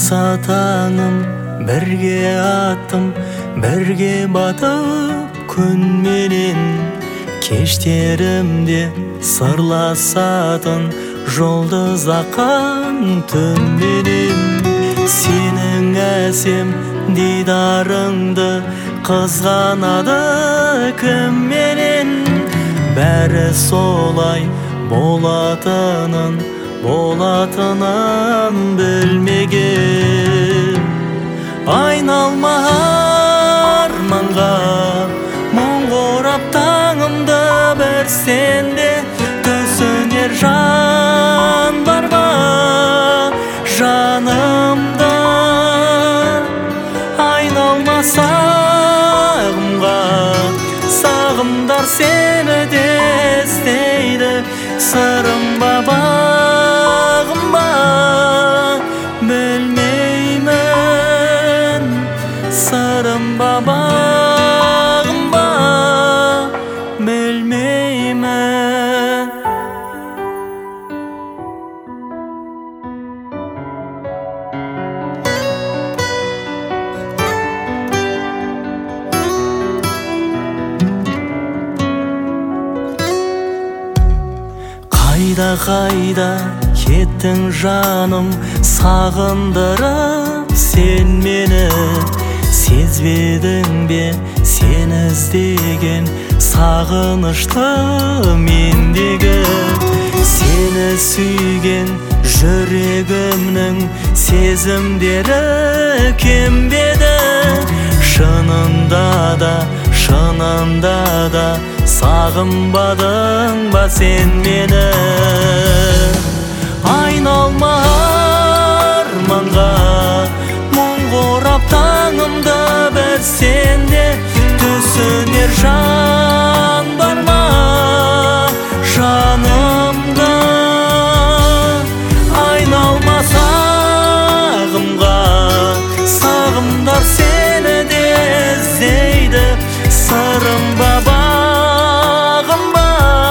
таңым, бірге аттым, бірге батып күн менен. Кештерімде сырласатын жұлдыз аққан түн менен. Сенің әсем дидарыңды қызғанады кім менен. Бәрі солай болатынын білмеген. Айналма арманға мұң орап таңымды, бір сенде түсінер жан бар ма жанымда. Айналма сағымға, сағымдар сені де іздейді. Сырым ба бағым ба білмеймін, сырым ба бағым ба білмеймін. Қайда кеттің жаным, сағындырып сен мені. Сезбедің бе сен іздеген сағынышты мендегі. Сені сүйген жүрегімнің сезімдері кембеді. Шынында да сағынбадың ба сен мені. Айналма арманға мұң орап таңымды, бір сенде түсінер жан бар ма жанымда. Айналма сағымға, сағымдар сені де іздейді. Сырым ба бағым ба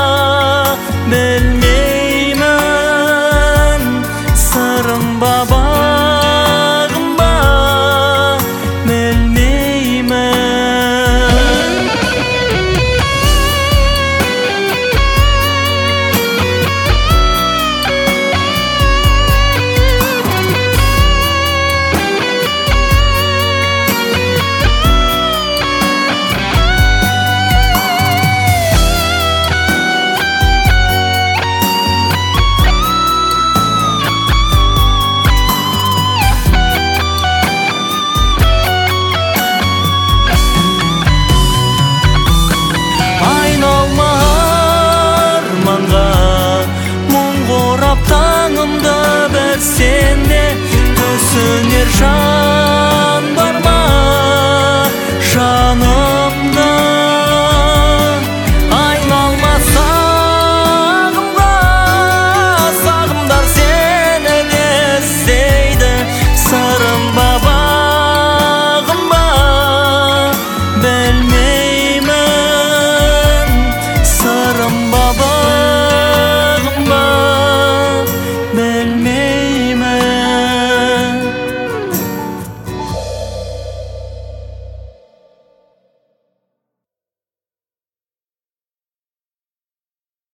білмеймін, сырым ба бағым ба білмеймін. Таңымды бір сенде түсінер жан